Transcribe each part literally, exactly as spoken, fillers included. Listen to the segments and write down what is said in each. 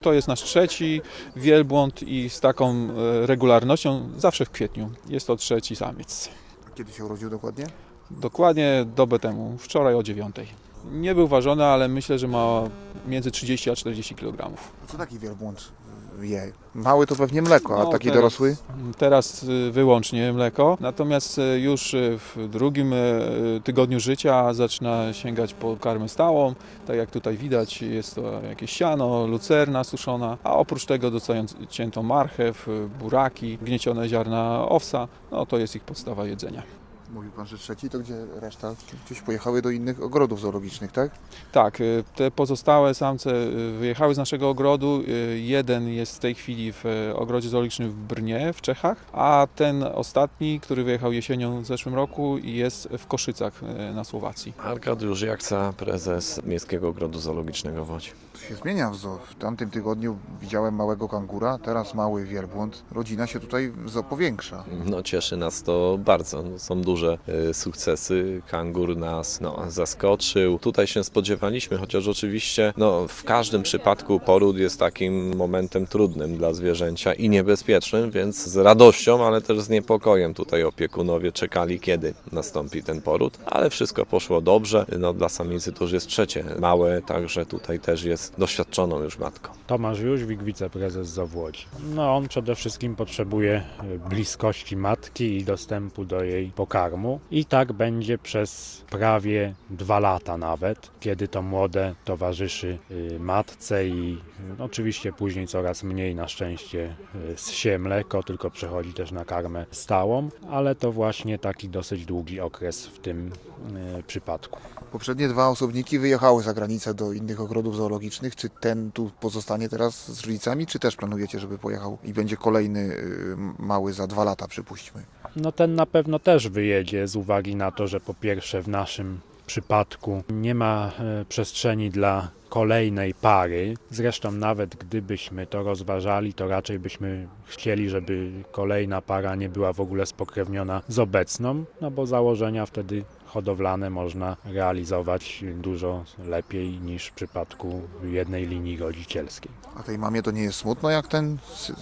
To jest nasz trzeci wielbłąd i z taką regularnością zawsze w kwietniu. Jest to trzeci samiec. Kiedy się urodził dokładnie? Dokładnie dobę temu, wczoraj o dziewiątej. Nie był ważony, ale myślę, że ma między trzydzieści a czterdzieści kilogramów. Co taki wielbłąd je? Mały to pewnie mleko, a No, taki teraz, dorosły? Teraz wyłącznie mleko, natomiast już w drugim tygodniu życia zaczyna sięgać po karmę stałą. Tak jak tutaj widać, jest to jakieś siano, lucerna suszona, a oprócz tego dostają ciętą marchew, buraki, gniecione ziarna owsa. No to jest ich podstawa jedzenia. Mówił Pan, że trzeci, to gdzie reszta gdzieś pojechały do innych ogrodów zoologicznych, tak? Tak, te pozostałe samce wyjechały z naszego ogrodu. Jeden jest w tej chwili w ogrodzie zoologicznym w Brnie w Czechach, a ten ostatni, który wyjechał jesienią w zeszłym roku, jest w Koszycach na Słowacji. Arkadiusz Jaksa, prezes Miejskiego Ogrodu Zoologicznego w Łodzi. To się zmienia w zoo. W tamtym tygodniu widziałem małego kangura, teraz mały wielbłąd. Rodzina się tutaj w zoo powiększa. No cieszy nas to bardzo. No, są duże y, sukcesy. Kangur nas no, zaskoczył. Tutaj się spodziewaliśmy, chociaż oczywiście no, w każdym przypadku poród jest takim momentem trudnym dla zwierzęcia i niebezpiecznym, więc z radością, ale też z niepokojem tutaj opiekunowie czekali, kiedy nastąpi ten poród. Ale wszystko poszło dobrze. No, dla samicy to już jest trzecie małe, także tutaj też jest doświadczoną już matką. Tomasz Jóźwik, wiceprezes zoo w Łodzi. No on przede wszystkim potrzebuje bliskości matki i dostępu do jej pokarmu. I tak będzie przez prawie dwa lata nawet, kiedy to młode towarzyszy matce i oczywiście później coraz mniej na szczęście zsie mleko, tylko przechodzi też na karmę stałą, ale to właśnie taki dosyć długi okres w tym przypadku. Poprzednie dwa osobniki wyjechały za granicę do innych ogrodów zoologicznych. Czy ten tu pozostanie teraz z rodzicami, czy też planujecie, żeby pojechał i będzie kolejny mały za dwa lata, przypuśćmy? No ten na pewno też wyjedzie z uwagi na to, że po pierwsze w naszym przypadku nie ma przestrzeni dla kolejnej pary. Zresztą nawet gdybyśmy to rozważali, to raczej byśmy chcieli, żeby kolejna para nie była w ogóle spokrewniona z obecną, no bo założenia wtedy hodowlane można realizować dużo lepiej niż w przypadku jednej linii rodzicielskiej. A tej mamie to nie jest smutno, jak ten,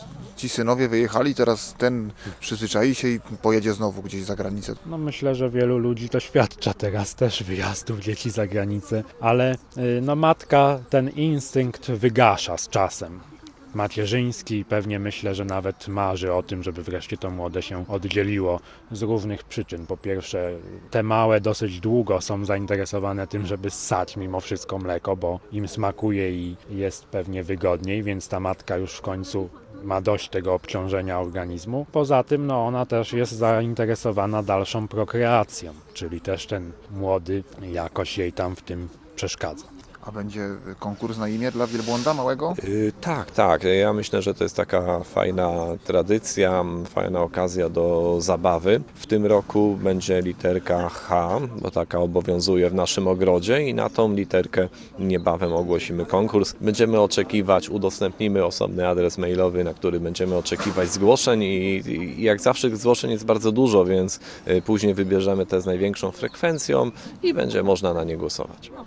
ci synowie wyjechali, teraz ten przyzwyczai się i pojedzie znowu gdzieś za granicę? No myślę, że wielu ludzi doświadcza teraz też wyjazdów dzieci za granicę, ale no matka ten instynkt wygasza z czasem. Macierzyński pewnie myślę, że nawet marzy o tym, żeby wreszcie to młode się oddzieliło z różnych przyczyn. Po pierwsze, te małe dosyć długo są zainteresowane tym, żeby ssać mimo wszystko mleko, bo im smakuje i jest pewnie wygodniej, więc ta matka już w końcu ma dość tego obciążenia organizmu. Poza tym no, ona też jest zainteresowana dalszą prokreacją, czyli też ten młody jakoś jej tam w tym przeszkadza. A będzie konkurs na imię dla wielbłąda małego? Yy, tak, tak. Ja myślę, że to jest taka fajna tradycja, fajna okazja do zabawy. W tym roku będzie literka H, bo taka obowiązuje w naszym ogrodzie i na tą literkę niebawem ogłosimy konkurs. Będziemy oczekiwać, udostępnimy osobny adres mailowy, na który będziemy oczekiwać zgłoszeń i, i jak zawsze zgłoszeń jest bardzo dużo, więc później wybierzemy te z największą frekwencją i będzie można na nie głosować.